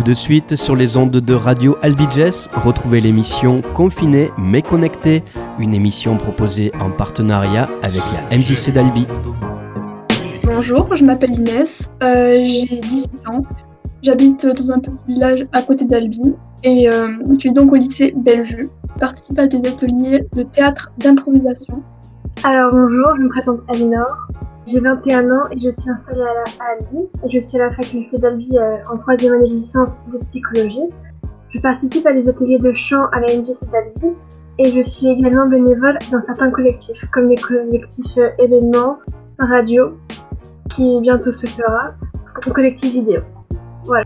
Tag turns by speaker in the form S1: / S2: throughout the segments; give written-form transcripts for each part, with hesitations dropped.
S1: de suite sur les ondes de Radio Albiges, retrouvez l'émission Confiné mais connecté, une émission proposée en partenariat avec la MJC d'Albi.
S2: Bonjour, je m'appelle Inès, j'ai 18 ans, j'habite dans un petit village à côté d'Albi et je suis donc au lycée Bellevue. Je participe à des ateliers de théâtre d'improvisation.
S3: Alors bonjour, je me présente Alinor, j'ai 21 ans et je suis installée à Albi. Je suis à la faculté d'Albi en 3e année de licence de psychologie. Je participe à des ateliers de chant à la MJC d'Albi et je suis également bénévole dans certains collectifs, comme les collectifs événements, radio, qui bientôt se fera, le collectif vidéo. Voilà.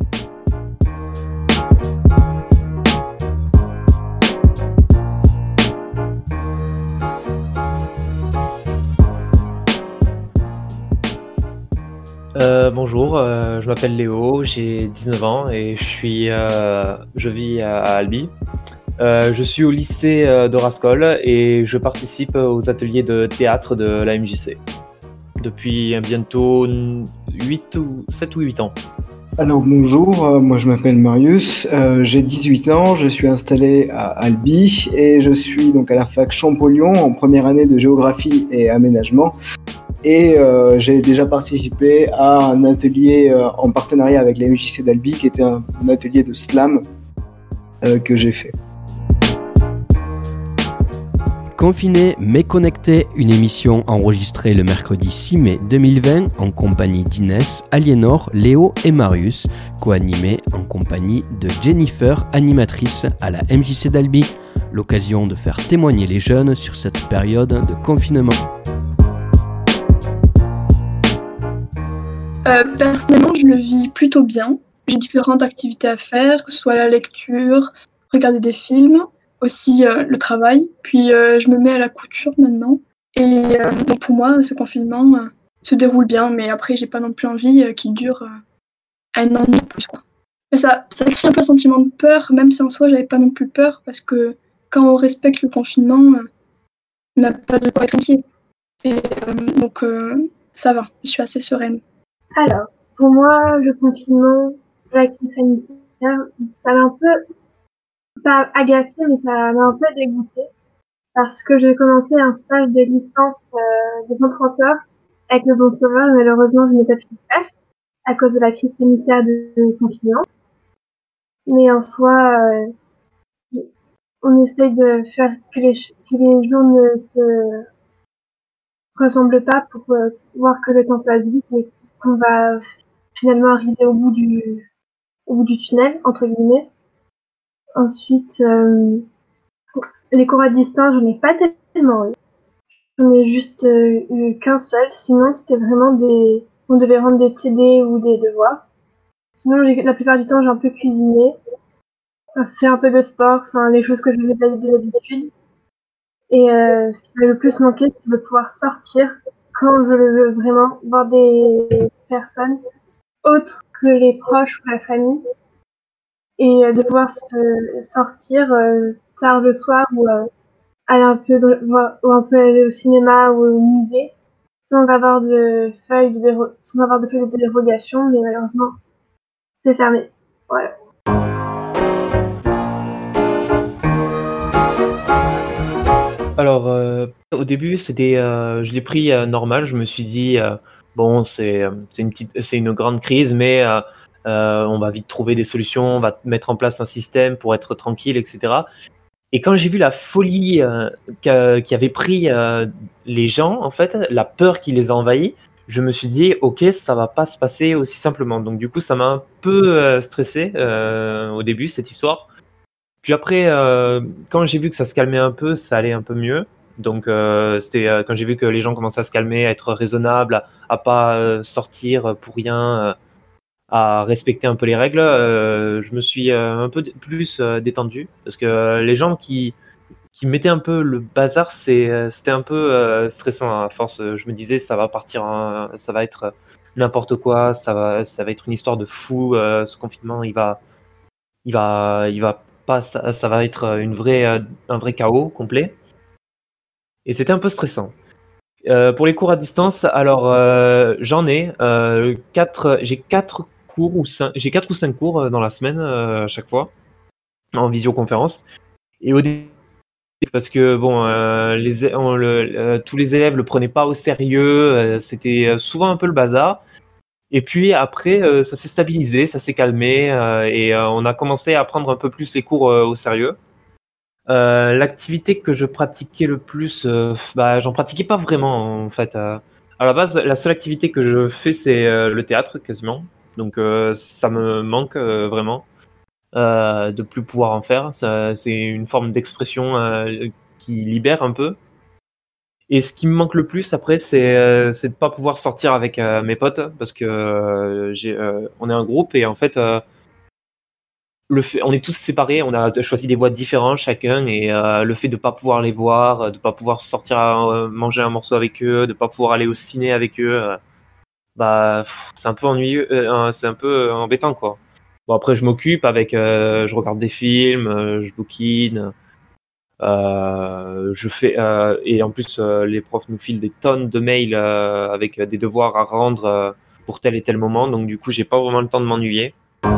S4: Bonjour, je m'appelle Léo, j'ai 19 ans et je vis à Albi. Je suis au lycée de Rascol et je participe aux ateliers de théâtre de la MJC depuis bientôt 7 ou 8 ans.
S5: Alors bonjour, moi je m'appelle Marius, j'ai 18 ans, je suis installé à Albi et je suis donc à la fac Champollion en première année de géographie et aménagement. Et j'ai déjà participé à un atelier en partenariat avec la MJC d'Albi qui était un atelier de slam que j'ai fait.
S1: Confiné mais connecté, une émission enregistrée le mercredi 6 mai 2020 en compagnie d'Inès, Aliénor, Léo et Marius, co-animée en compagnie de Jennifer, animatrice à la MJC d'Albi. L'occasion de faire témoigner les jeunes sur cette période de confinement.
S2: Personnellement, je le vis plutôt bien. J'ai différentes activités à faire, que ce soit la lecture, regarder des films, aussi le travail. Puis je me mets à la couture maintenant. Et donc pour moi, ce confinement se déroule bien, mais après, j'ai pas non plus envie qu'il dure un an de plus, quoi. Mais ça crée un peu un sentiment de peur, même si en soi, j'avais pas non plus peur, parce que quand on respecte le confinement, on n'a pas de quoi être inquiet. Et donc ça va, je suis assez sereine.
S3: Alors, pour moi, le confinement, la crise sanitaire, ça m'a un peu, pas agacée, mais ça m'a un peu dégoûtée. Parce que j'ai commencé un stage de licence de 130 heures avec le Bon Sauveur. Malheureusement, je n'ai pas pu le faire à cause de la crise sanitaire de confinement. Mais en soi, on essaye de faire que les jours ne se ressemblent pas pour voir que le temps passe vite et qu'on va finalement arriver au bout du tunnel, entre guillemets. Ensuite, les cours à distance, j'en ai pas tellement eu. J'en ai juste eu qu'un seul. Sinon, c'était vraiment on devait rendre des TD ou des devoirs. Sinon, la plupart du temps, j'ai un peu cuisiné, fait un peu de sport, enfin, les choses que je faisais d'habitude. Et ce qui m'a le plus manqué, c'est de pouvoir sortir quand je le veux vraiment, voir des personnes autres que les proches ou la famille, et de pouvoir sortir tard le soir ou aller ou un peu aller au cinéma ou au musée sans avoir de feuilles de dérogation, mais malheureusement c'est fermé. Voilà.
S4: Alors, au début, je l'ai pris normal. Je me suis dit, bon, c'est une grande crise, mais on va vite trouver des solutions, on va mettre en place un système pour être tranquille, etc. Et quand j'ai vu la folie qui avait pris les gens, en fait, la peur qui les a envahis, je me suis dit, ok, ça va pas se passer aussi simplement. Donc du coup, ça m'a un peu stressé au début, cette histoire. Puis après, quand j'ai vu que ça se calmait un peu, ça allait un peu mieux. Donc c'était quand j'ai vu que les gens commençaient à se calmer, à être raisonnables, à pas sortir pour rien, à respecter un peu les règles, je me suis un peu plus détendu. Parce que les gens qui mettaient un peu le bazar, c'était un peu stressant à force. Je me disais, ça va partir, ça va être n'importe quoi, ça va être une histoire de fou. Ce confinement, il va pas, ça va être un vrai chaos complet. Et c'était un peu stressant. Pour les cours à distance, alors j'en ai j'ai 4 cours j'ai 4 ou 5 cours dans la semaine à chaque fois en visioconférence. Et au début, parce que bon, tous les élèves le prenaient pas au sérieux, c'était souvent un peu le bazar. Et puis après, ça s'est stabilisé, ça s'est calmé, et on a commencé à prendre un peu plus les cours au sérieux. L'activité que je pratiquais le plus, j'en pratiquais pas vraiment en fait. À la base, la seule activité que je fais, c'est le théâtre quasiment. Donc ça me manque vraiment de plus pouvoir en faire. C'est une forme d'expression qui libère un peu. Et ce qui me manque le plus après, c'est de pas pouvoir sortir avec mes potes parce que on est un groupe et en fait, on est tous séparés, on a choisi des voies différentes chacun et le fait de pas pouvoir les voir, de pas pouvoir sortir manger un morceau avec eux, de pas pouvoir aller au ciné avec eux, c'est un peu ennuyeux, c'est un peu embêtant quoi. Bon après je m'occupe avec, je regarde des films, je bouquine. Je fais et en plus les profs nous filent des tonnes de mails avec des devoirs à rendre pour tel et tel moment, donc du coup j'ai pas vraiment le temps de m'ennuyer.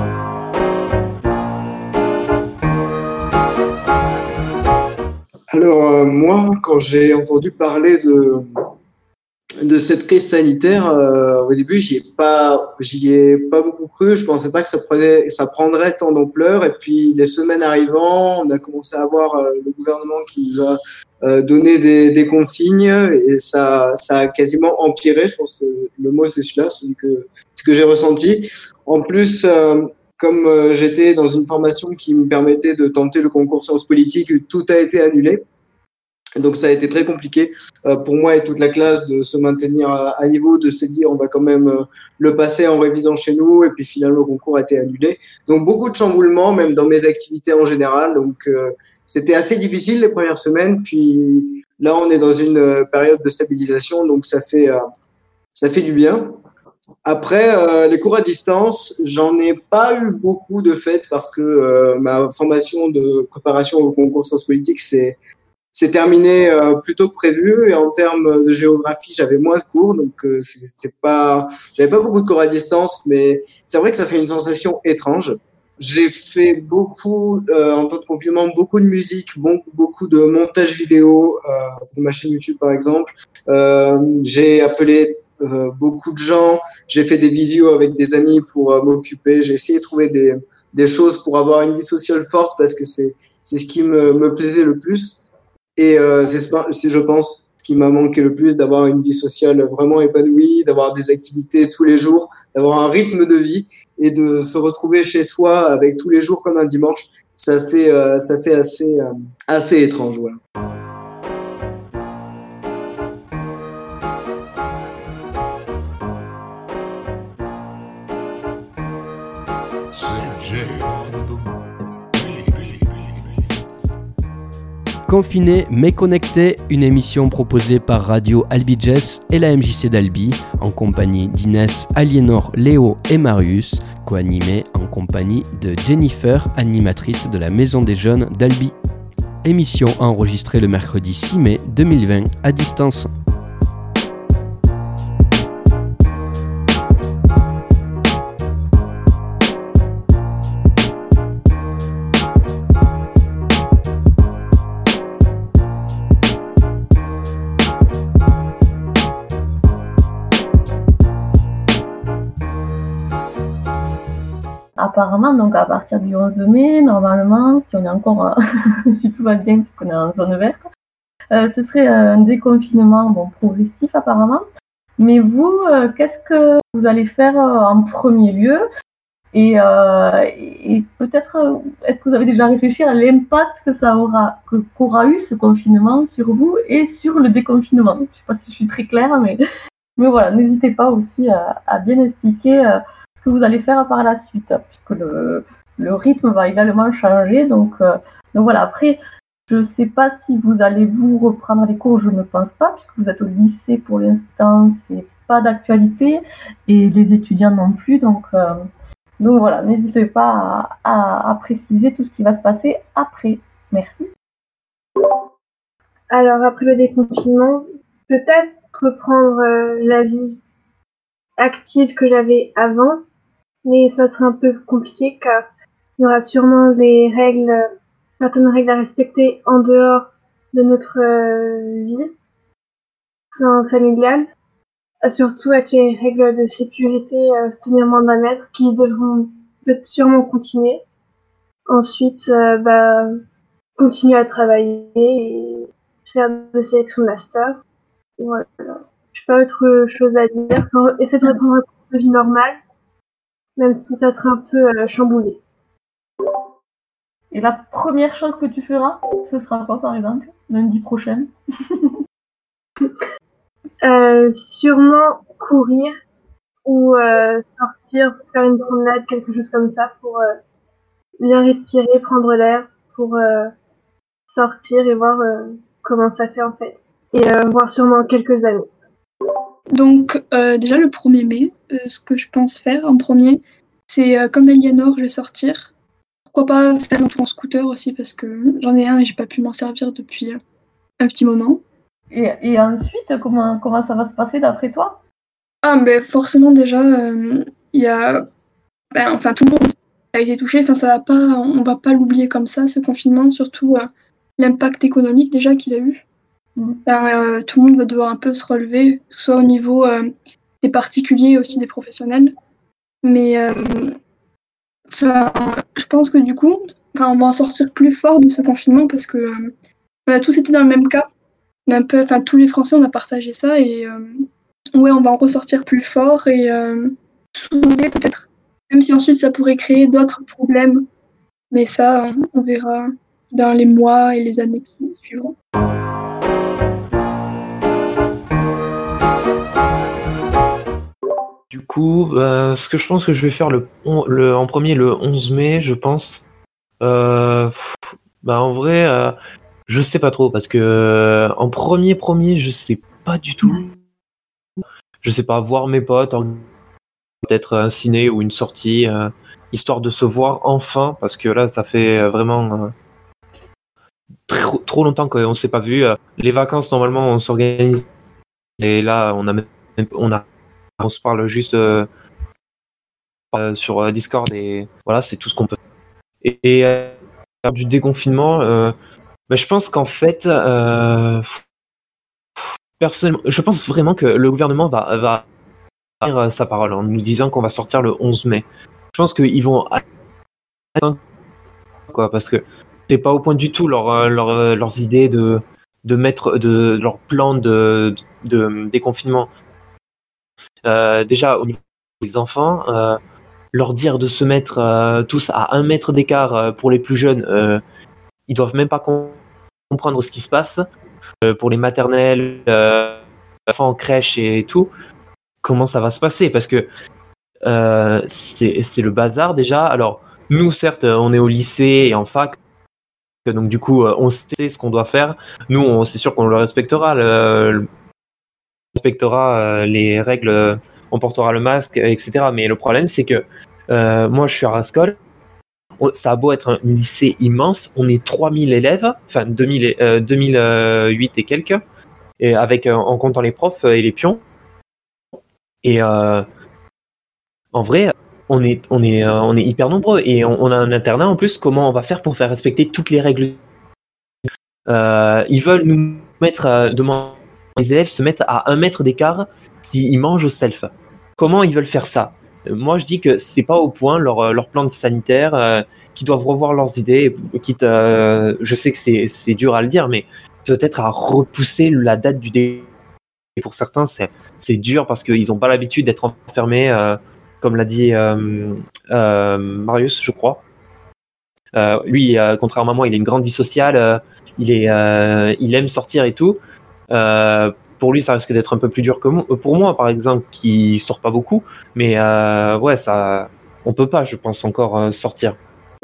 S5: Alors moi, quand j'ai entendu parler de cette crise sanitaire, au début, j'y ai pas beaucoup cru. Je pensais pas que ça prendrait tant d'ampleur. Et puis, les semaines arrivant, on a commencé à voir le gouvernement qui nous a donné des consignes et ça a quasiment empiré. Je pense que le mot c'est celui-là, ce que j'ai ressenti. En plus, comme j'étais dans une formation qui me permettait de tenter le concours sciences politiques, tout a été annulé. Donc ça a été très compliqué pour moi et toute la classe de se maintenir à niveau, de se dire on va quand même le passer en révisant chez nous, et puis finalement le concours a été annulé. Donc beaucoup de chamboulements, même dans mes activités en général. Donc c'était assez difficile les premières semaines, puis là on est dans une période de stabilisation, donc ça fait du bien. Après, les cours à distance, j'en ai pas eu beaucoup de fait parce que ma formation de préparation au concours sciences politiques, c'est terminé plus tôt que prévu, et en termes de géographie, j'avais moins de cours, donc j'avais pas beaucoup de cours à distance, mais c'est vrai que ça fait une sensation étrange. J'ai fait beaucoup, en temps de confinement, beaucoup de musique, beaucoup de montage vidéo pour ma chaîne YouTube par exemple. J'ai appelé beaucoup de gens, j'ai fait des visios avec des amis pour m'occuper. J'ai essayé de trouver des choses pour avoir une vie sociale forte parce que c'est ce qui me plaisait le plus. Et c'est, je pense, ce qui m'a manqué le plus, d'avoir une vie sociale vraiment épanouie, d'avoir des activités tous les jours, d'avoir un rythme de vie et de se retrouver chez soi avec tous les jours comme un dimanche. Ça fait assez étrange, voilà.
S1: Confiné mais connecté, une émission proposée par Radio Albi Jazz et la MJC d'Albi, en compagnie d'Inès, Aliénor, Léo et Marius, co-animée en compagnie de Jennifer, animatrice de la Maison des Jeunes d'Albi. Émission enregistrée le mercredi 6 mai 2020 à distance.
S6: Apparemment, donc à partir du 11 mai, normalement, si on est encore, si tout va bien, puisqu'on est en zone verte, ce serait un déconfinement progressif apparemment. Mais vous, qu'est-ce que vous allez faire en premier lieu ? Et peut-être, est-ce que vous avez déjà réfléchi à l'impact qu'aura eu ce confinement sur vous et sur le déconfinement ? Je ne sais pas si je suis très claire, mais voilà, n'hésitez pas aussi à bien expliquer ce que vous allez faire par la suite, puisque le rythme va également changer. Donc voilà, après, je ne sais pas si vous allez vous reprendre les cours, je ne pense pas, puisque vous êtes au lycée pour l'instant, c'est pas d'actualité, et les étudiants non plus, donc voilà, n'hésitez pas à préciser tout ce qui va se passer après. Merci.
S3: Alors après le déconfinement, peut-être reprendre la vie active que j'avais avant, mais ça sera un peu compliqué car il y aura sûrement certaines règles à respecter en dehors de notre vie familiale, surtout avec les règles de sécurité, se tenir moins d'un mètre, qui devront peut-être sûrement continuer. Ensuite, continuer à travailler et faire des sélections de master. Voilà. J'ai pas autre chose à dire. Essayer de reprendre un cours de vie normale, même si ça sera un peu chamboulé.
S6: Et la première chose que tu feras, ce sera quoi par exemple, lundi prochain?
S3: Sûrement courir ou sortir, faire une promenade, quelque chose comme ça pour bien respirer, prendre l'air, pour sortir et voir comment ça fait en fait. Et voir sûrement quelques amis.
S2: Donc déjà le 1er mai, ce que je pense faire en premier, c'est comme Eleanor, je vais sortir. Pourquoi pas faire un tour en scooter aussi parce que j'en ai un et j'ai pas pu m'en servir depuis un petit moment.
S6: Et ensuite, comment ça va se passer d'après toi?
S2: Ah mais forcément déjà, il y a... enfin tout le monde a été touché, enfin ça va pas, on va pas l'oublier comme ça ce confinement, surtout l'impact économique déjà qu'il a eu. Tout le monde va devoir un peu se relever, que ce soit au niveau des particuliers et aussi des professionnels. Mais je pense que du coup, on va en sortir plus fort de ce confinement parce que on a tous été dans le même cas. Tous les Français, on a partagé ça et ouais, on va en ressortir plus fort et soudés peut-être. Même si ensuite ça pourrait créer d'autres problèmes. Mais ça, on verra dans les mois et les années qui suivront.
S4: Du coup, ce que je pense que je vais faire en premier, le 11 mai, je pense. En vrai, je sais pas trop parce que en premier, je sais pas du tout. Je sais pas, voir mes potes, peut-être un ciné ou une sortie, histoire de se voir enfin, parce que là, ça fait vraiment trop longtemps qu'on s'est pas vu. Les vacances, normalement, on s'organise, et là, on se parle juste sur Discord, et voilà, c'est tout ce qu'on peut. Et du déconfinement, je pense qu'en fait, personnellement, je pense vraiment que le gouvernement va dire sa parole en nous disant qu'on va sortir le 11 mai. Je pense qu'ils vont attendre, quoi, parce que c'est pas au point du tout leurs idées de mettre de leur plan de déconfinement. Déjà au niveau des enfants, leur dire de se mettre tous à 1 mètre d'écart pour les plus jeunes, ils doivent même pas comprendre ce qui se passe. Pour les maternelles, enfants en crèche et tout, comment ça va se passer? Parce que c'est le bazar déjà. Alors nous, certes, on est au lycée et en fac, donc du coup, on sait ce qu'on doit faire. Nous, c'est sûr qu'on le respectera. On respectera les règles, on portera le masque, etc. Mais le problème, c'est que moi, je suis à Rascol. Ça a beau être un lycée immense, on est 3000 élèves, enfin 2008 et quelques, et avec en comptant les profs et les pions. Et en vrai, on est hyper nombreux et on a un internat en plus. Comment on va faire pour faire respecter toutes les règles? Ils veulent nous mettre demander les élèves se mettent à 1 mètre d'écart s'ils mangent au self. Comment ils veulent faire ça? Moi, je dis que c'est pas au point leur plan de sanitaire, qu'ils doivent revoir leurs idées, quitte, je sais que c'est dur à le dire, mais peut-être à repousser la date du début. Pour certains, c'est dur parce qu'ils n'ont pas l'habitude d'être enfermés, comme l'a dit Marius, je crois. Lui, contrairement à moi, il a une grande vie sociale, il aime sortir et tout. Pour lui, ça risque d'être un peu plus dur que pour moi, par exemple, qui sort pas beaucoup. Mais ouais, on peut pas, je pense, encore sortir.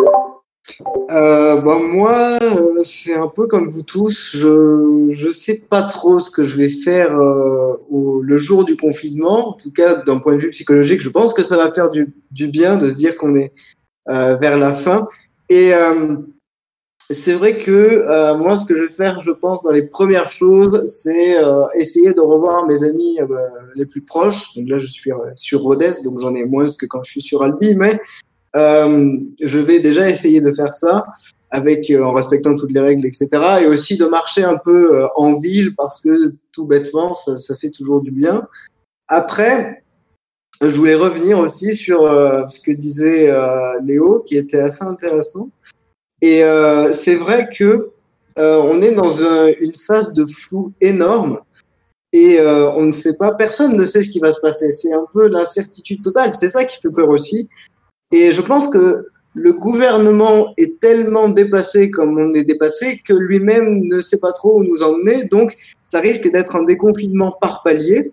S5: Moi, c'est un peu comme vous tous. Je sais pas trop ce que je vais faire le jour du confinement. En tout cas, d'un point de vue psychologique, je pense que ça va faire du bien de se dire qu'on est vers la fin. Et c'est vrai que moi, ce que je vais faire, je pense, dans les premières choses, c'est essayer de revoir mes amis les plus proches. Donc là, je suis sur Rodez, donc j'en ai moins que quand je suis sur Albi, mais je vais déjà essayer de faire ça avec en respectant toutes les règles, etc. Et aussi de marcher un peu en ville parce que tout bêtement, ça fait toujours du bien. Après, je voulais revenir aussi sur ce que disait Léo, qui était assez intéressant. Et c'est vrai que on est dans une phase de flou énorme et on ne sait pas, personne ne sait ce qui va se passer. C'est un peu l'incertitude totale. C'est ça qui fait peur aussi. Et je pense que le gouvernement est tellement dépassé comme on est dépassé que lui-même ne sait pas trop où nous emmener. Donc, ça risque d'être un déconfinement par palier.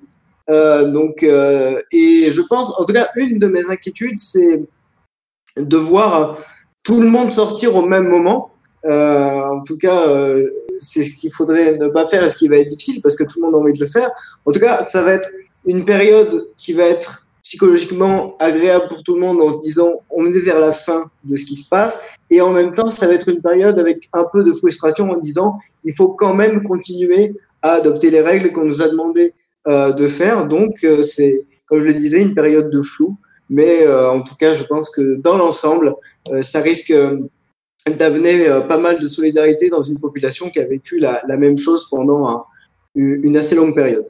S5: Et je pense, en tout cas, une de mes inquiétudes, c'est de voir tout le monde sortir au même moment. En tout cas, c'est ce qu'il faudrait ne pas faire et ce qui va être difficile parce que tout le monde a envie de le faire. En tout cas, ça va être une période qui va être psychologiquement agréable pour tout le monde en se disant on est vers la fin de ce qui se passe et en même temps, ça va être une période avec un peu de frustration en disant il faut quand même continuer à adopter les règles qu'on nous a demandé de faire. Donc, c'est, comme je le disais, une période de flou. Mais en tout cas, je pense que dans l'ensemble, ça risque d'amener pas mal de solidarité dans une population qui a vécu la même chose pendant une assez longue période.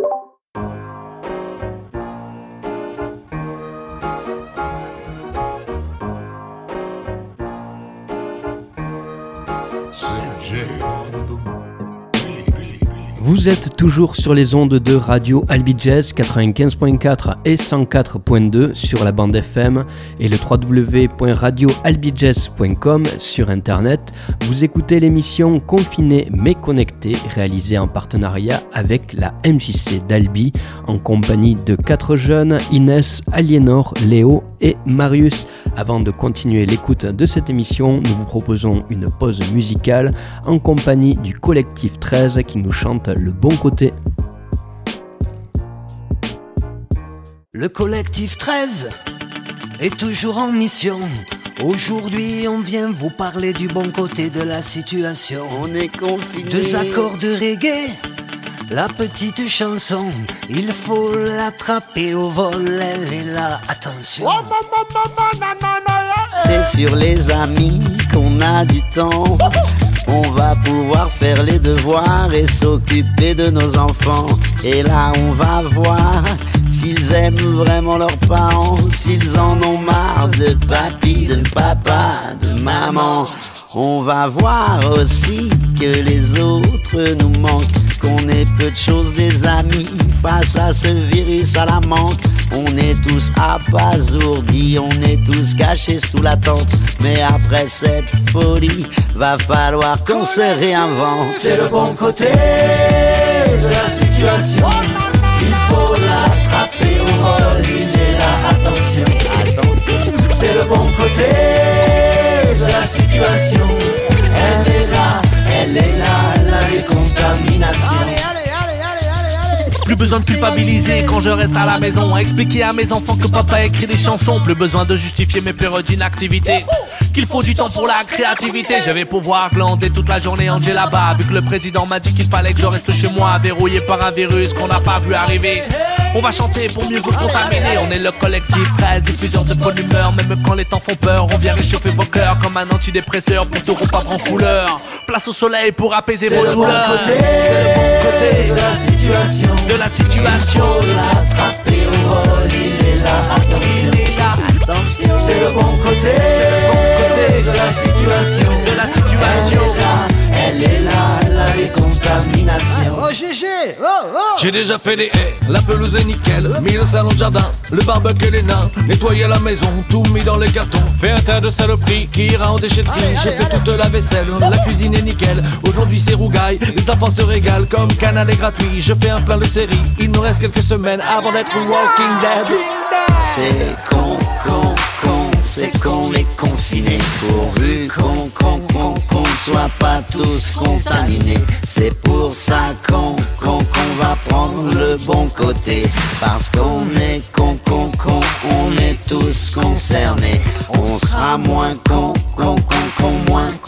S1: Vous êtes toujours sur les ondes de Radio Albi Jazz 95.4 et 104.2 sur la bande FM et le www.radioalbijazz.com sur internet. Vous écoutez l'émission Confiné mais connecté réalisée en partenariat avec la MJC d'Albi en compagnie de 4 jeunes, Inès, Aliénor, Léo et Marius. Avant de continuer l'écoute de cette émission, nous vous proposons une pause musicale en compagnie du collectif 13 qui nous chante Le Bon Côté.
S7: Le collectif 13 est toujours en mission. Aujourd'hui, on vient vous parler du bon côté de la situation.
S8: On est confinés.
S7: 2 accords de reggae, la petite chanson, il faut l'attraper au vol, elle est là, attention.
S8: C'est sur les amis qu'on a du temps. On va pouvoir faire les devoirs et s'occuper de nos enfants. Et là on va voir s'ils aiment vraiment leurs parents, s'ils en ont marre de papy, de papa, de maman. On va voir aussi que les autres nous manquent, qu'on ait peu de choses des amis face à ce virus à la manque. On est tous abasourdis, on est tous cachés sous la tente. Mais après cette folie, va falloir qu'on se réinvente.
S7: C'est le bon côté de la situation. Il faut l'attraper au vol, il est là, attention, attention. C'est le bon côté de la situation. Elle est là, la décontamination.
S9: Plus besoin de culpabiliser quand je reste à la maison, à expliquer à mes enfants que papa écrit des chansons. Plus besoin de justifier mes périodes d'inactivité, qu'il faut du temps pour la créativité. Je vais pouvoir glander toute la journée en là-bas, vu que le président m'a dit qu'il fallait que je reste chez moi, verrouillé par un virus qu'on n'a pas vu arriver. On va chanter pour mieux vous contaminer. On est le collectif 13, diffuseur de bonne humeur. Même quand les temps font peur, on vient réchauffer vos cœurs comme un antidépresseur pour te repas en couleur. Place au soleil pour apaiser vos douleurs.
S7: C'est le bon côté de la situation.
S9: De la situation.
S7: Il faut l'attraper au vol, il est là, attention. C'est le bon côté de la situation.
S9: De la situation.
S7: Elle est là, la décontamination.
S8: Oh GG, oh.
S9: J'ai déjà fait des haies, la pelouse est nickel, mis le salon de jardin, le barbecue et les nains, nettoyé la maison, tout mis dans les cartons, fait un tas de saloperies qui ira en déchetterie. J'ai fait toute la vaisselle, la cuisine est nickel, aujourd'hui c'est rougaille, les enfants se régalent comme Canal est gratuit. Je fais un plein de séries, il nous reste quelques semaines avant d'être Walking Dead.
S8: C'est con, c'est qu'on est confinés, pourvu qu'on soit pas tous contaminés. C'est pour ça qu'on va prendre le bon côté, parce qu'on est con, on est tous concernés. On sera moins con, moins con les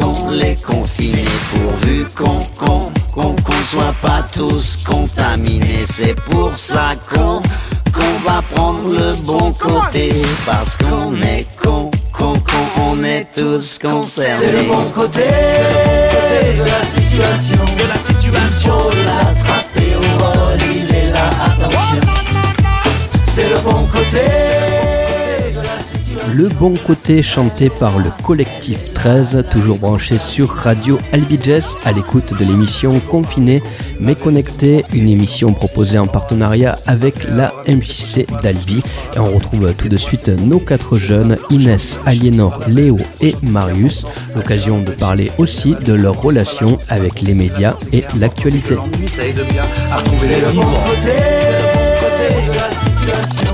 S8: est confiné. Pourvu qu'on soit pas tous contaminés. C'est pour ça qu'on va prendre le bon côté. Parce qu'on est on est tous concernés.
S7: C'est le bon côté de la situation. Il faut l'attraper au vol, il est là, attention. C'est le bon côté de la situation.
S1: Le bon côté chanté par le collectif 13, toujours branché sur Radio Albi Jazz, à l'écoute de l'émission Confiné mais connecté, une émission proposée en partenariat avec la MJC d'Albi. Et on retrouve tout de suite nos 4 jeunes, Inès, Aliénor, Léo et Marius. L'occasion de parler aussi de leur relation avec les médias et l'actualité.
S7: Ça aide bien à trouver les bon côté de la situation.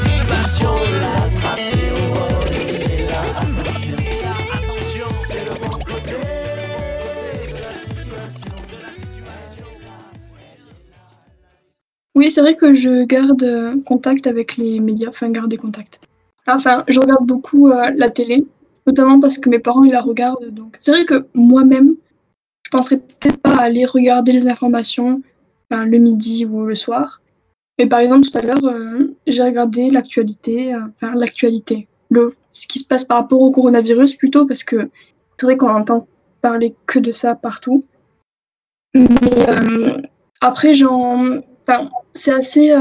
S2: Oui, c'est vrai que je garde contact avec les médias, enfin garder contact. Enfin, je regarde beaucoup la télé, notamment parce que mes parents ils la regardent. Donc, c'est vrai que moi-même, je penserais peut-être pas à aller regarder les informations le midi ou le soir. Mais par exemple, tout à l'heure, j'ai regardé l'actualité, ce qui se passe par rapport au coronavirus plutôt, parce que c'est vrai qu'on entend parler que de ça partout. Mais après, c'est assez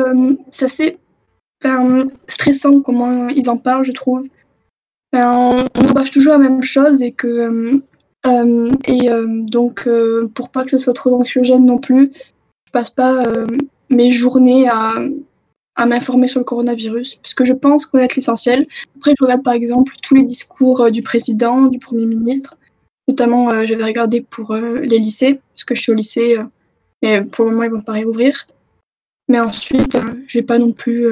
S2: stressant comment ils en parlent, je trouve. On rabâche toujours la même chose et que donc pour pas que ce soit trop anxiogène non plus, je passe pas mes journées à m'informer sur le coronavirus, parce que je pense connaître l'essentiel. Après, je regarde par exemple tous les discours du président, du Premier ministre. Notamment, j'avais regardé pour les lycées, parce que je suis au lycée, mais pour le moment, ils vont pas réouvrir. Mais ensuite, je vais pas non plus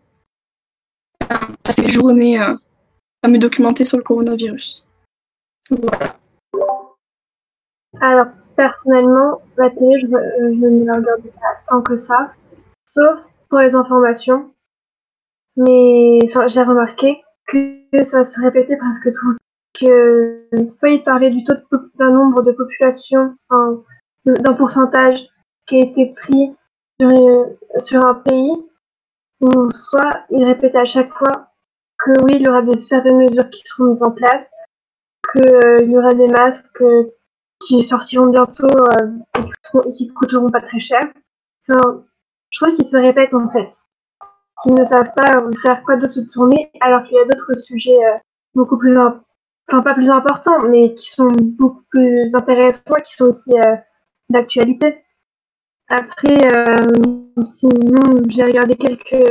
S2: passer les journées à me documenter sur le coronavirus. Voilà.
S3: Alors, personnellement, la télé, je ne la regarde pas tant que ça, sauf pour les informations. Mais j'ai remarqué que ça se répétait presque tout. Que soit il parlait du taux d'un nombre de population, d'un pourcentage qui a été pris sur un pays, ou soit il répétait à chaque fois que oui, il y aura certaines mesures qui seront mises en place, qu'il y aura des masques qui sortiront bientôt et qui ne coûteront pas très cher. Je trouve qu'ils se répètent en fait, qu'ils ne savent pas faire quoi d'autre se tourner, alors qu'il y a d'autres sujets beaucoup plus pas plus importants, mais qui sont beaucoup plus intéressants et qui sont aussi d'actualité. Après, sinon, j'ai regardé quelques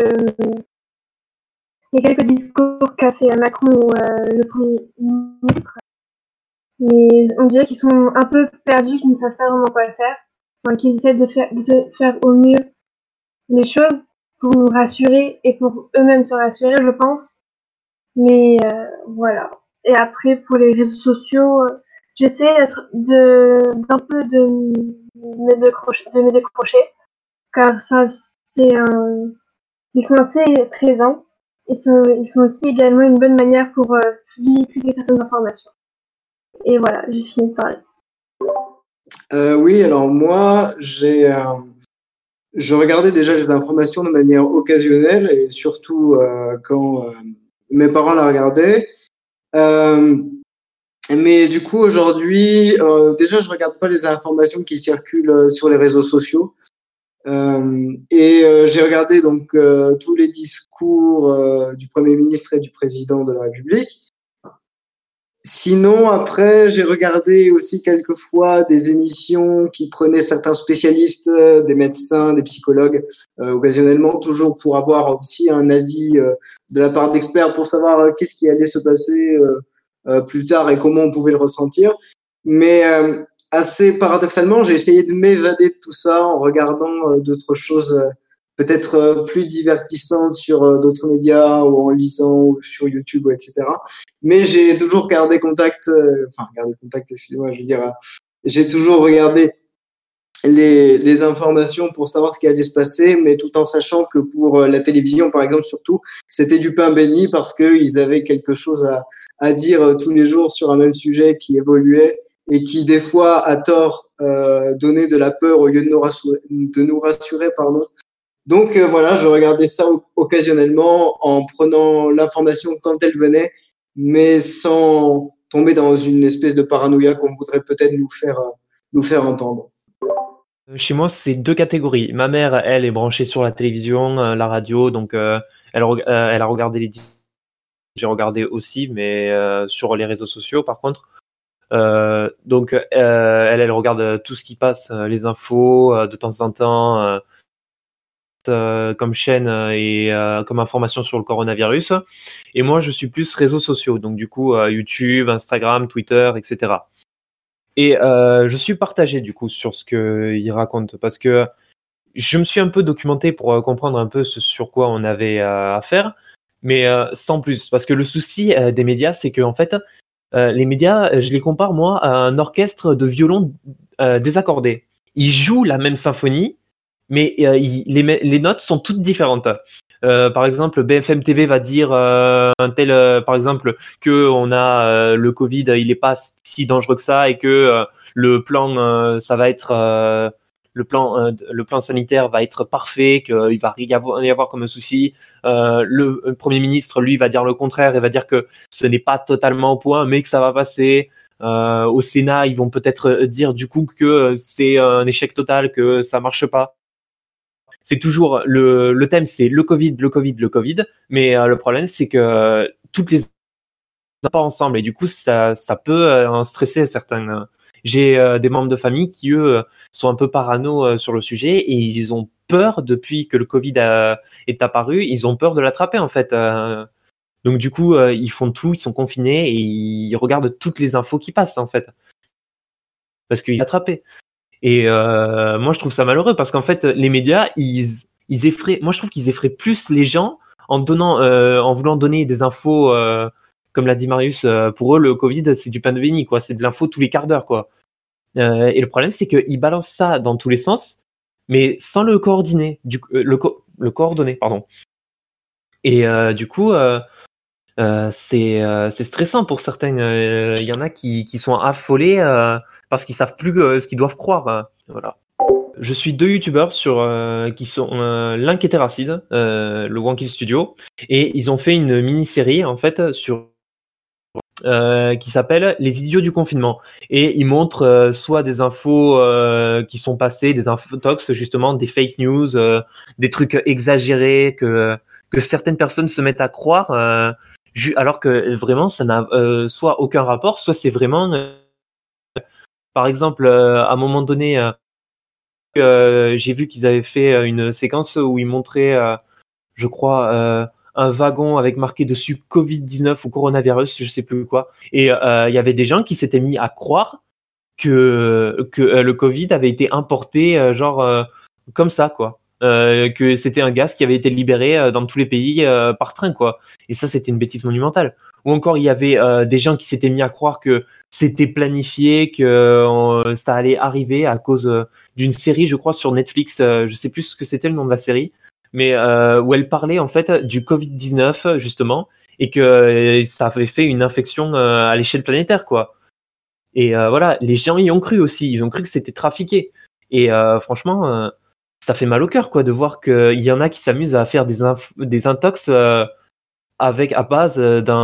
S3: discours qu'a fait Macron ou le Premier ministre, mais on dirait qu'ils sont un peu perdus, qu'ils ne savent pas vraiment quoi faire, qu'ils essaient de faire au mieux les choses pour nous rassurer et pour eux-mêmes se rassurer, je pense. Mais voilà. Et après, pour les réseaux sociaux, j'essaie d'un peu de me décrocher, car ça, ils sont assez présents. Ils sont aussi également une bonne manière pour véhiculer certaines informations. Et voilà, j'ai fini de parler.
S5: Oui, alors moi, je regardais déjà les informations de manière occasionnelle et surtout quand mes parents la regardaient. Mais du coup, aujourd'hui, déjà, je regarde pas les informations qui circulent sur les réseaux sociaux. J'ai regardé donc tous les discours du Premier ministre et du Président de la République. Sinon, après, j'ai regardé aussi quelques fois des émissions qui prenaient certains spécialistes, des médecins, des psychologues, occasionnellement, toujours pour avoir aussi un avis de la part d'experts pour savoir qu'est-ce qui allait se passer plus tard et comment on pouvait le ressentir. Mais assez paradoxalement, j'ai essayé de m'évader de tout ça en regardant d'autres choses peut-être plus divertissantes sur d'autres médias ou en lisant ou sur YouTube, etc. Mais j'ai toujours gardé contact, excusez-moi, je veux dire, j'ai toujours regardé les informations pour savoir ce qui allait se passer, mais tout en sachant que pour la télévision, par exemple, surtout, c'était du pain béni parce qu'ils avaient quelque chose à dire tous les jours sur un même sujet qui évoluait et qui des fois à tort donnait de la peur au lieu de nous rassurer, pardon. Donc voilà, je regardais ça occasionnellement en prenant l'information quand elle venait, mais sans tomber dans une espèce de paranoïa qu'on voudrait peut-être nous faire entendre.
S4: Chez moi, c'est deux catégories. Ma mère, elle est branchée sur la télévision, la radio, donc elle a regardé les j'ai regardé aussi, mais sur les réseaux sociaux, par contre. Donc elle regarde tout ce qui passe, les infos, de temps en temps, comme chaîne et comme information sur le coronavirus. Et moi, je suis plus réseaux sociaux, donc du coup YouTube, Instagram, Twitter, etc. Et je suis partagé du coup sur ce qu'il raconte, parce que je me suis un peu documenté pour comprendre un peu ce sur quoi on avait à faire, mais sans plus. Parce que le souci des médias, c'est que en fait, les médias, je les compare moi à un orchestre de violons désaccordés. Ils jouent la même symphonie, mais les notes sont toutes différentes. Par exemple, BFM TV va dire par exemple, que on a le Covid, il est pas si dangereux que ça, et que le plan, ça va être le plan sanitaire va être parfait, qu'il va rien y avoir comme souci. Le Premier ministre, lui, va dire le contraire et va dire que ce n'est pas totalement au point, mais que ça va passer. Au Sénat, ils vont peut-être dire du coup que c'est un échec total, que ça marche pas. C'est toujours le thème, c'est le Covid, mais le problème, c'est que toutes les pas ensemble, et du coup ça peut en stresser certains. J'ai des membres de famille qui eux sont un peu parano sur le sujet, et ils ont peur depuis que le Covid est apparu, ils ont peur de l'attraper en fait. Donc du coup ils font tout, ils sont confinés et ils regardent toutes les infos qui passent en fait, parce qu'ils sont attrapés. Et moi je trouve ça malheureux, parce qu'en fait les médias ils effraient. Moi je trouve qu'ils effraient plus les gens en voulant donner des infos. Comme l'a dit Marius, pour eux le Covid c'est du pain de béni, quoi. C'est de l'info tous les quarts d'heure, quoi. Et le problème c'est qu'ils balancent ça dans tous les sens, mais sans le coordonner. Le coordonner, pardon. Et du coup c'est stressant pour certains. Il y en a qui sont affolés parce qu'ils savent plus ce qu'ils doivent croire. Voilà. Je suis deux youtubeurs qui sont l'un qui était Racide, le One Kill Studio, et ils ont fait une mini-série en fait sur qui s'appelle Les idiots du confinement, et ils montrent soit des infos qui sont passées, des infotox justement, des fake news, des trucs exagérés que certaines personnes se mettent à croire, alors que vraiment ça n'a soit aucun rapport, soit c'est vraiment par exemple à un moment donné j'ai vu qu'ils avaient fait une séquence où ils montraient je crois un wagon avec marqué dessus Covid-19 ou coronavirus, je sais plus quoi, et il y avait des gens qui s'étaient mis à croire que le Covid avait été importé comme ça, quoi. Que c'était un gaz qui avait été libéré dans tous les pays par train, quoi. Et ça, c'était une bêtise monumentale. Ou encore, il y avait des gens qui s'étaient mis à croire que c'était planifié, que ça allait arriver à cause d'une série, je crois, sur Netflix. Je sais plus ce que c'était le nom de la série, mais où elle parlait en fait du Covid-19 justement, et que ça avait fait une infection à l'échelle planétaire, quoi. Et voilà, les gens y ont cru aussi. Ils ont cru que c'était trafiqué. Et franchement, ça fait mal au cœur, quoi, de voir qu'il y en a qui s'amusent à faire des intox à base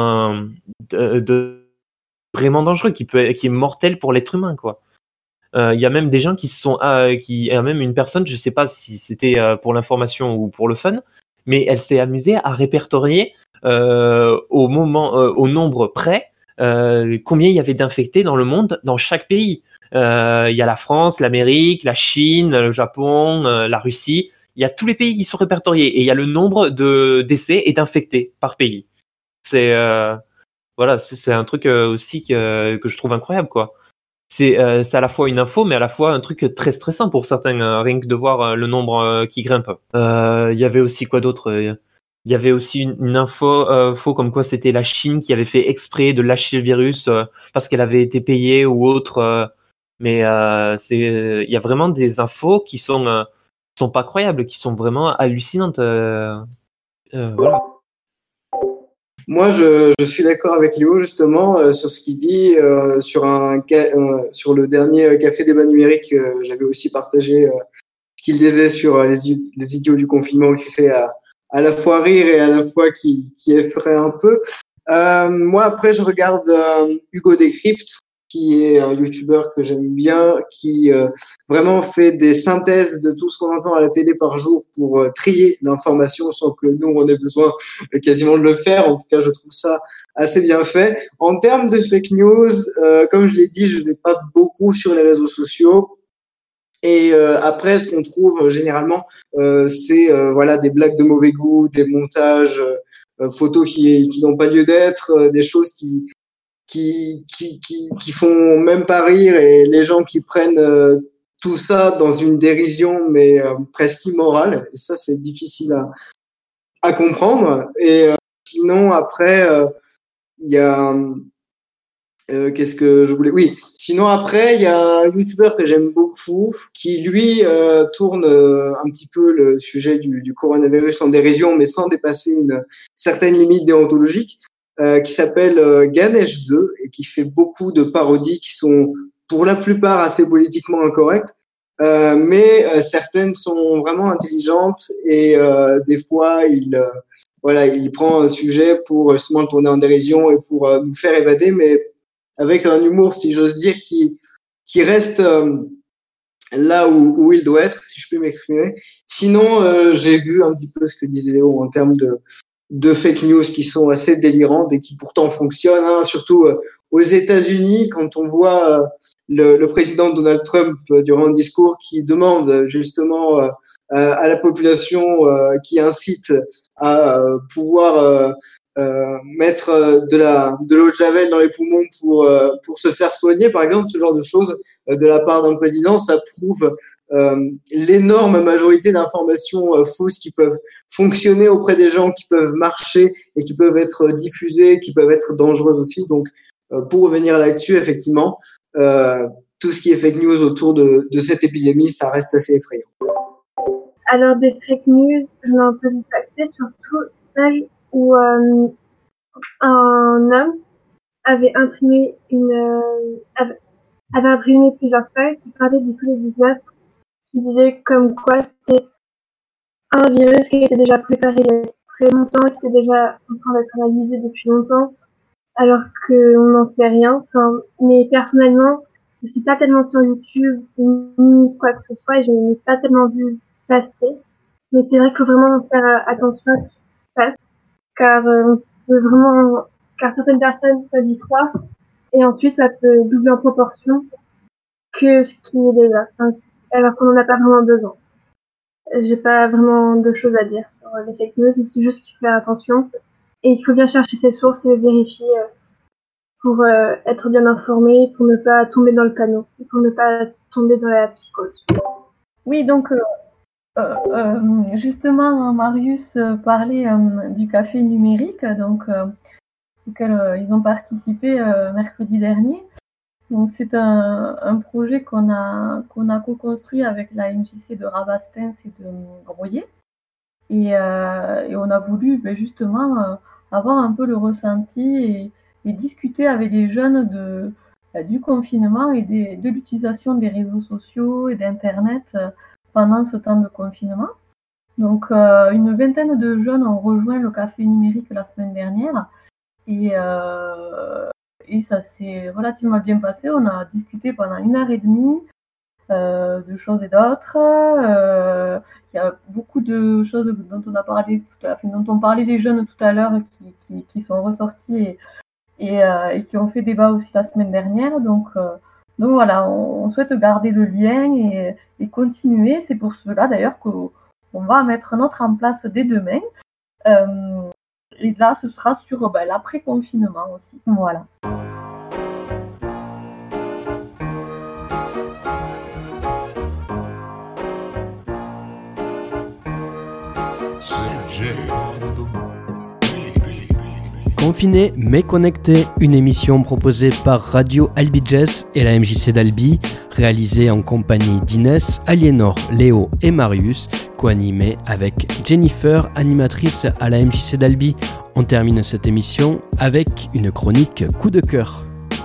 S4: de vraiment dangereux, qui est mortel pour l'être humain, quoi. Il y a même des gens il y a même une personne, je sais pas si c'était pour l'information ou pour le fun, mais elle s'est amusée à répertorier au nombre près combien il y avait d'infectés dans le monde, dans chaque pays. Il y a la France, l'Amérique, la Chine, le Japon, la Russie. Il y a tous les pays qui sont répertoriés, et il y a le nombre de décès et d'infectés par pays. C'est voilà, c'est un truc aussi que je trouve incroyable, quoi. C'est à la fois une info, mais à la fois un truc très stressant pour certains, rien que de voir le nombre qui grimpe. Il y avait aussi quoi d'autre? Il y avait aussi une info faux, comme quoi c'était la Chine qui avait fait exprès de lâcher le virus parce qu'elle avait été payée ou autre. Mais il y a vraiment des infos qui sont pas croyables, qui sont vraiment hallucinantes. Voilà.
S5: Moi, je suis d'accord avec Léo justement sur ce qu'il dit sur le dernier Café Débat Numérique. J'avais aussi partagé ce qu'il disait sur les idiots du confinement, qui fait à la fois rire et à la fois qui effraie un peu. Moi, après, je regarde Hugo Décrypte, qui est un youtubeur que j'aime bien, qui vraiment fait des synthèses de tout ce qu'on entend à la télé par jour pour trier l'information sans que nous, on ait besoin quasiment de le faire. En tout cas, je trouve ça assez bien fait. En termes de fake news, comme je l'ai dit, je ne vais pas beaucoup sur les réseaux sociaux. Et après, ce qu'on trouve généralement, c'est voilà, des blagues de mauvais goût, des montages, photos qui n'ont pas lieu d'être, des choses qui font même pas rire, et les gens qui prennent tout ça dans une dérision mais presque immorale, et ça c'est difficile à comprendre. Et sinon après il y a qu'est-ce que je voulais, oui, sinon après il y a un youtubeur que j'aime beaucoup qui lui tourne un petit peu le sujet du coronavirus en dérision mais sans dépasser une certaine limite déontologique, qui s'appelle Ganesh 2 et qui fait beaucoup de parodies qui sont pour la plupart assez politiquement incorrectes, mais certaines sont vraiment intelligentes, et des fois il prend un sujet pour justement le tourner en dérision et pour nous faire évader, mais avec un humour, si j'ose dire, qui reste là où il doit être, si je peux m'exprimer. Sinon, j'ai vu un petit peu ce que disait Léo en termes de fake news qui sont assez délirantes et qui pourtant fonctionnent, hein, surtout aux États-Unis, quand on voit le président Donald Trump durant un discours qui demande justement à la population qui incite à pouvoir mettre de l'eau de javel dans les poumons pour se faire soigner, par exemple, ce genre de choses de la part d'un président, ça prouve l'énorme majorité d'informations fausses qui peuvent fonctionner auprès des gens, qui peuvent marcher et qui peuvent être diffusées, qui peuvent être dangereuses aussi. Donc, pour revenir là-dessus, effectivement, tout ce qui est fake news autour de cette épidémie, ça reste assez effrayant.
S3: Alors, des fake news, je m'en peux impacter surtout celles où un homme avait imprimé plusieurs feuilles qui parlaient du Covid-19, qui disaient comme quoi c'était un virus qui était déjà préparé il y a très longtemps, qui était déjà en train d'être analysé depuis longtemps, alors qu'on n'en sait rien. Enfin, mais personnellement, je suis pas tellement sur YouTube ni quoi que ce soit, et je n'ai pas tellement vu passer. Mais c'est vrai qu'il faut vraiment faire attention à ce qui se passe, car certaines personnes peuvent y croire, et ensuite ça peut doubler en proportion que ce qui est déjà, alors qu'on n'en a pas vraiment besoin. J'ai pas vraiment de choses à dire sur les fake news, mais c'est juste qu'il faut faire attention, et il faut bien chercher ses sources et vérifier pour être bien informé, pour ne pas tomber dans le panneau, pour ne pas tomber dans la psychose.
S6: Oui, donc justement, Marius parlait du café numérique, donc auquel ils ont participé mercredi dernier. Donc c'est un projet qu'on a co-construit avec la MJC de Rabastens et de Groyer, et on a voulu justement avoir un peu le ressenti et discuter avec les jeunes du confinement et de l'utilisation des réseaux sociaux et d'internet pendant ce temps de confinement. Donc une vingtaine de jeunes ont rejoint le café numérique la semaine dernière, et ça s'est relativement bien passé. On a discuté pendant 1h30 de choses et d'autres. Il y a beaucoup de choses dont on a parlé dont ont parlé les jeunes tout à l'heure qui sont ressortis et qui ont fait débat aussi la semaine dernière. Donc voilà, on souhaite garder le lien et continuer. C'est pour cela d'ailleurs qu'on va mettre notre en place dès demain. Et là, ce sera sur l'après-confinement aussi. Voilà.
S1: Confiné mais connecté, une émission proposée par Radio Albi Jazz et la MJC d'Albi, réalisée en compagnie d'Inès, Aliénor, Léo et Marius, co-animée avec Jennifer, animatrice à la MJC d'Albi. on termine cette émission avec une chronique coup de cœur.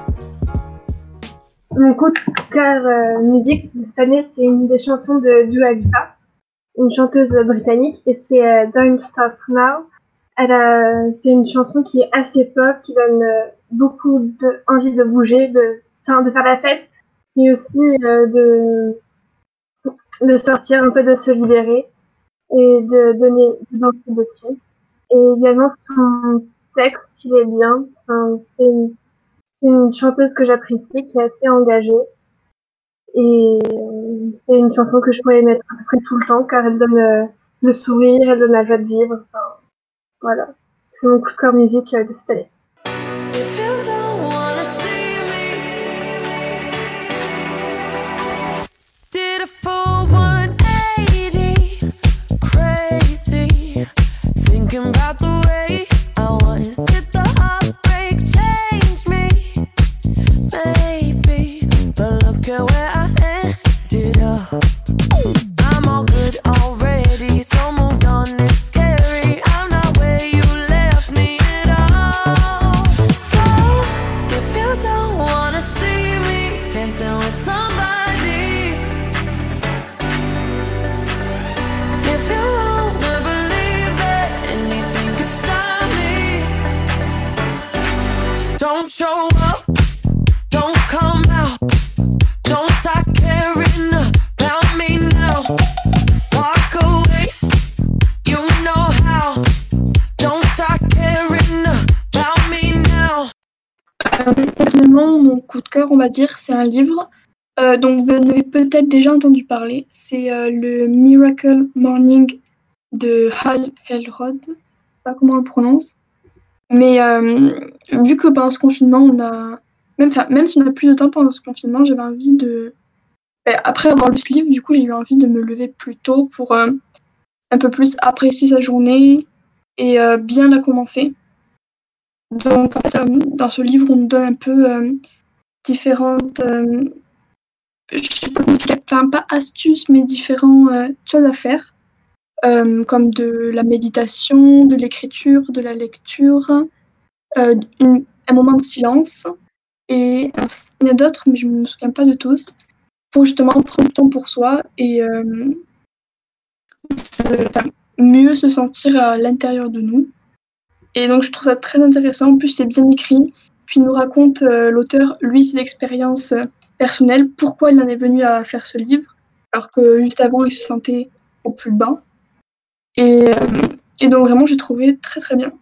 S3: Mon coup de cœur musique de cette année, c'est une des chansons de Dua Lipa, une chanteuse britannique, et c'est Don't Stop Now. C'est une chanson qui est assez pop, qui donne beaucoup envie de bouger, de faire la fête, mais aussi de sortir un peu, de se libérer et de danser dessus. Et également son texte, il est bien. Enfin, c'est une chanteuse que j'apprécie, qui est assez engagée. Et c'est une chanson que je pourrais mettre à peu près tout le temps, car elle donne le sourire, elle donne la joie de vivre. Enfin, voilà. C'est mon coup de cœur musique de cette année.
S10: If you don't wanna see me, did a full 180, crazy, thinking about the way I was. Did the heartbreak change me? Maybe, but look at where I ended up. I'm all good already, so moved on, it's scary. I'm not where you left me at all. So, if you don't wanna see me dancing with somebody, if you wanna believe that anything could stop me, don't show up, don't come out, don't start caring about me now. Walk away, you know how. Don't start caring about me now.
S2: Personnellement, mon coup de cœur, on va dire, c'est un livre dont vous en avez peut-être déjà entendu parler. C'est le Miracle Morning de Hal Elrod. Je sais pas comment on le prononce. Mais vu que pendant ce confinement, on a... Même si on a plus de temps pendant ce confinement, j'avais envie de... Après avoir lu ce livre, du coup, j'ai eu envie de me lever plus tôt pour un peu plus apprécier sa journée et bien la commencer. Donc, en fait, dans ce livre, on nous donne un peu différentes, je sais pas comment dire, enfin, pas astuces, mais différentes choses à faire, comme de la méditation, de l'écriture, de la lecture, un moment de silence, et il y en a d'autres, mais je ne me souviens pas de tous, pour justement prendre le temps pour soi et mieux se sentir à l'intérieur de nous. Et donc, je trouve ça très intéressant. En plus, c'est bien écrit. Puis, il nous raconte, l'auteur, lui, ses expériences personnelles, pourquoi il en est venu à faire ce livre, alors que juste avant, il se sentait au plus bas. Et donc, vraiment, j'ai trouvé très, très bien.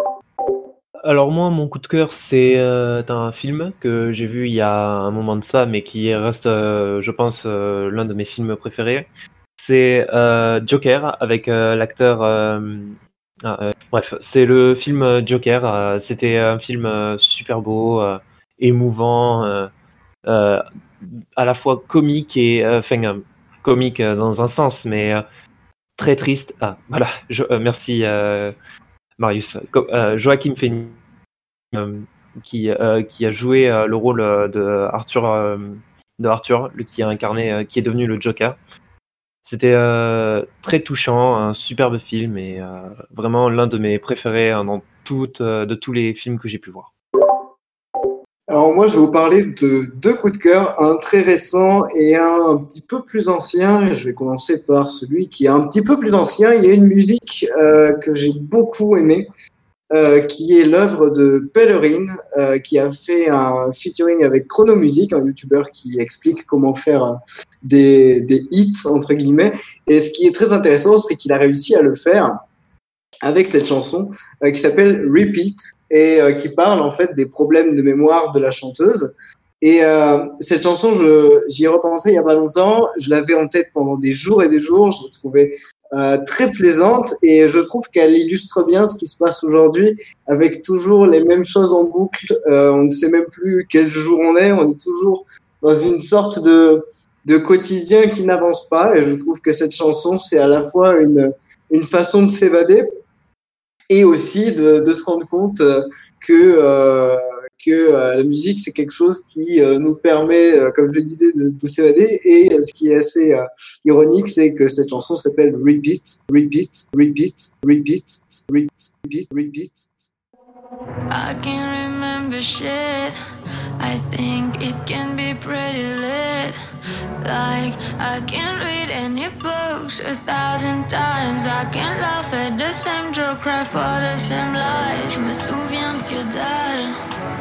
S4: Alors moi, mon coup de cœur, c'est un film que j'ai vu il y a un moment de ça, mais qui reste, je pense, l'un de mes films préférés. C'est Joker, avec l'acteur... bref, c'est le film Joker. C'était un film super beau, émouvant, à la fois comique et... comique dans un sens, mais très triste. Ah, voilà, merci Marius. Joaquin Phoenix, qui a joué le rôle de Arthur, qui a incarné, qui est devenu le Joker. C'était très touchant, un superbe film et vraiment l'un de mes préférés de tous les films que j'ai pu voir.
S5: Alors moi, je vais vous parler de deux coups de cœur, un très récent et un petit peu plus ancien. Je vais commencer par celui qui est un petit peu plus ancien. Il y a une musique que j'ai beaucoup aimée, qui est l'œuvre de Pellerin, qui a fait un featuring avec Chrono Music, un youtubeur qui explique comment faire des hits, entre guillemets. Et ce qui est très intéressant, c'est qu'il a réussi à le faire avec cette chanson qui s'appelle Repeat et qui parle en fait des problèmes de mémoire de la chanteuse. Et cette chanson, j'y ai repensé il y a pas longtemps, je l'avais en tête pendant des jours et des jours, je la trouvais très plaisante et je trouve qu'elle illustre bien ce qui se passe aujourd'hui avec toujours les mêmes choses en boucle. On ne sait même plus quel jour on est toujours dans une sorte de quotidien qui n'avance pas et je trouve que cette chanson, c'est à la fois une façon de s'évader et aussi de se rendre compte que que la musique, c'est quelque chose qui nous permet, comme je le disais, de s'évader. Et ce qui est assez ironique, c'est que cette chanson s'appelle Repeat, Repeat, Repeat, Repeat, Repeat, Repeat, Repeat.
S10: I can't remember shit. I think it can be pretty lit. Like, I can't read any books 1,000 times. I can't laugh at the same joke, cry for the same lies. Je me souviens de que dalle.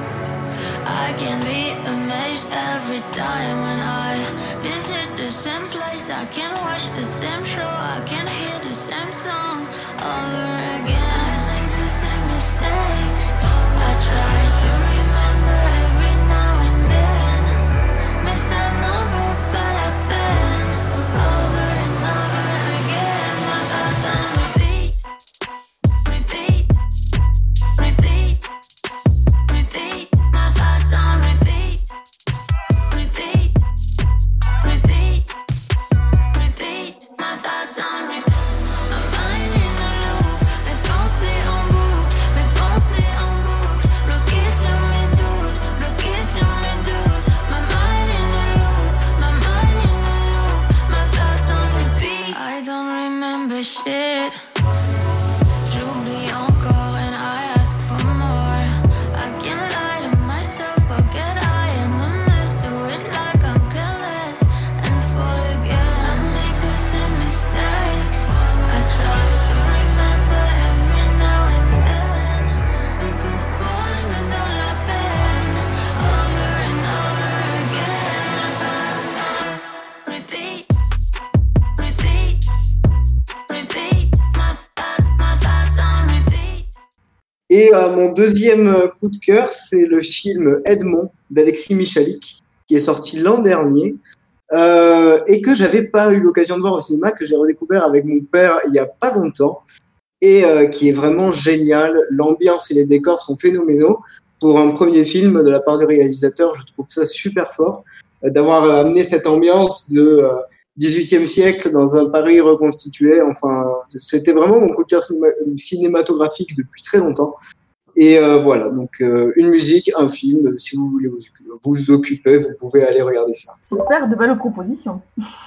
S10: I can be amazed every time when I visit the same place. I can watch the same show. I can hear the same song over again. I make the same mistakes. I try to remember every now and then. Mais ça n'en vaut pas la peine. Over and over again. My thoughts on repeat. Repeat. Repeat. Repeat. My thoughts on repeat. Repeat. Repeat. Repeat. My thoughts on repeat. My mind in a loop. Mes pensées en boucle. Mes pensées en boucle. Bloqué sur mes doutes. Bloqué sur mes doutes. My mind in a loop. My mind in a loop. My thoughts on repeat. I don't remember shit. J'oublie encore and I ask for more. I can't lie to myself, forget I am a mess. Do it like I'm careless and fall again. I make the same mistakes. I try to remember every now and then. Mais pourquoi je me donne la peine? Over and over again. My thoughts on repeat. Repeat. Repeat. My thoughts on repeat.
S5: Et mon deuxième coup de cœur, c'est le film Edmond d'Alexis Michalik, qui est sorti l'an dernier et que j'avais pas eu l'occasion de voir au cinéma, que j'ai redécouvert avec mon père il y a pas longtemps et qui est vraiment génial. L'ambiance et les décors sont phénoménaux. Pour un premier film de la part du réalisateur, je trouve ça super fort d'avoir amené cette ambiance de 18e siècle dans un Paris reconstitué. Enfin, c'était vraiment mon coup de cœur cinématographique depuis très longtemps. Et voilà, donc une musique, un film, si vous voulez vous occuper, vous pouvez aller regarder ça.
S6: Super, de belles propositions.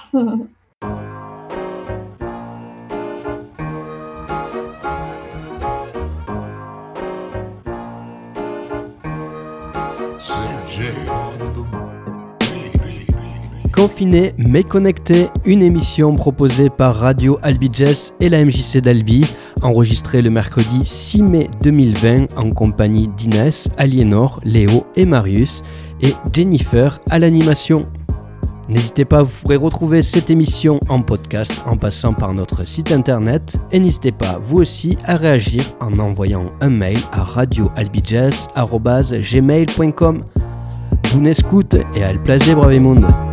S1: Confiné mais connecté, une émission proposée par Radio Albi Jazz et la MJC d'Albi, enregistrée le mercredi 6 mai 2020 en compagnie d'Inès, Aliénor, Léo et Marius et Jennifer à l'animation. N'hésitez pas, vous pourrez retrouver cette émission en podcast en passant par notre site internet et n'hésitez pas vous aussi à réagir en envoyant un mail à radioalbijazz@gmail.com. Bonne écoute et al plaisir bravi monde.